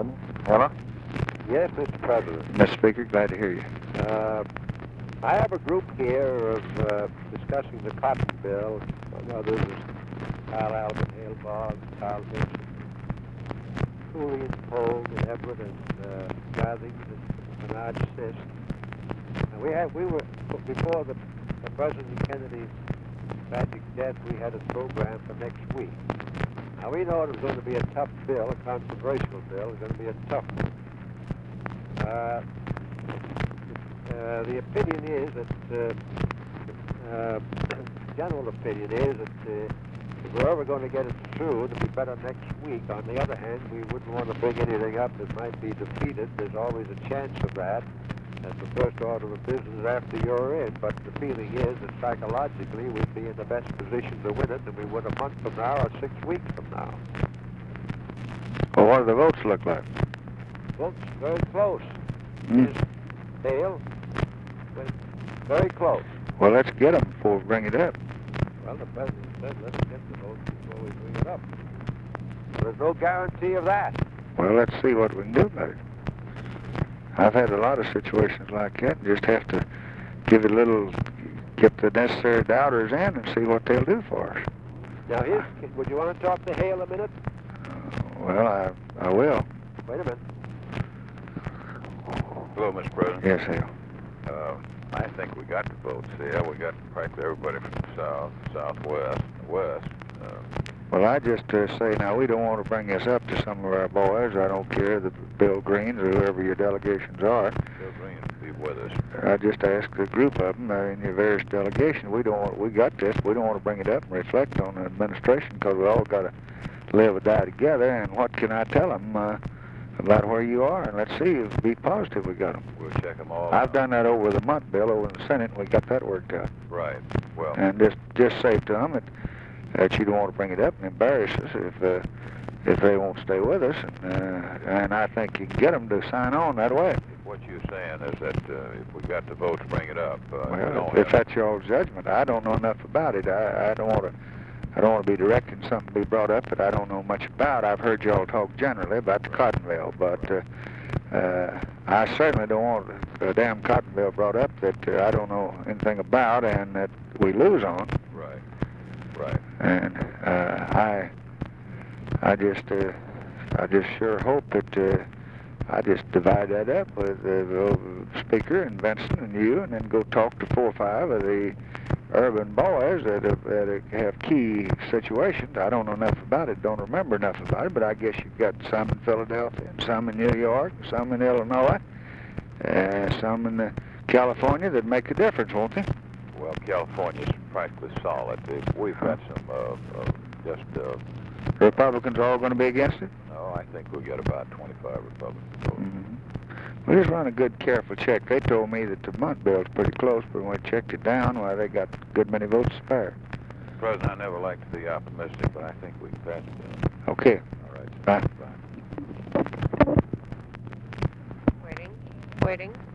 One. Hello? Yes, Mr. President. Mr. Speaker, glad to hear you. I have a group here of discussing the Cotton Bill. Among others is Kyle Albert, Hale Boggs, Carl Nixon, Julian Pogue, and Everett, and Gathing, and Bernard Sisk. And we were, before the President Kennedy's tragic death, we had a program for next week. Now, we know it was going to be a tough bill, a controversial bill. It's going to be a tough one. The opinion is that, general opinion is that if we're ever going to get it through, it'll be better next week. On the other hand, we wouldn't want to bring anything up that might be defeated. There's always a chance of that. That's the first order of business after you're in. But the feeling is that psychologically we'd be in the best position to win it than we would a month from now or 6 weeks from now. Well, what do the votes look like? Votes very close. Mm. Hale, very close. Well, let's get them before we bring it up. Well, the President said let's get the votes before we bring it up. There's no guarantee of that. Well, let's see what we can do about it. I've had a lot of situations like that and just have to give it a little, get the necessary doubters in and see what they'll do for us. Now, would you want to talk to Hale a minute? Well, I will. Wait a minute. Hello, Mr. President. Yes, Hale. I think we got the votes here. We got practically everybody from the south, southwest, west. Well, I just say now we don't want to bring this up to some of our boys. I don't care, the Bill Greens or whoever your delegations are. Bill Green will be with us. I just ask a group of them in your various delegations. We got this. We don't want to bring it up and reflect on the administration because we all got to live or die together. And what can I tell them about where you are? And let's see, be positive we got them. We'll check them all I've out. done that over the month bill over in the Senate, and we got that worked out. Right. Well, And just say to them that you don't want to bring it up and embarrass us if they won't stay with us. And I think you can get them to sign on that way. what you're saying is that if we got the votes, bring it up. Well, if that's your judgment, I don't know enough about it. I don't want to be directing something to be brought up that I don't know much about. I've heard y'all talk generally about the Cotton Bill, but I certainly don't want a damn Cotton Bill brought up that I don't know anything about and that we lose on. Right. Right. And I just sure hope that I just divide that up with the speaker and Benson and you, and then go talk to 4 or 5 of the urban boys that have key situations. I don't know enough about it, don't remember enough about it, but I guess you've got some in Philadelphia, and some in New York, some in Illinois, some in California that make a difference, won't they? Well, California's practically solid. We've got some Republicans are all going to be against it? No, I think we'll get about 25 Republican votes. Mm-hmm. We just run a good, careful check. They told me that the Munt bill's pretty close, but when we checked it down, well, they got a good many votes spare. President, I never like to be optimistic, but I think we can pass the bill. Okay. All right. Bye. Bye. Waiting.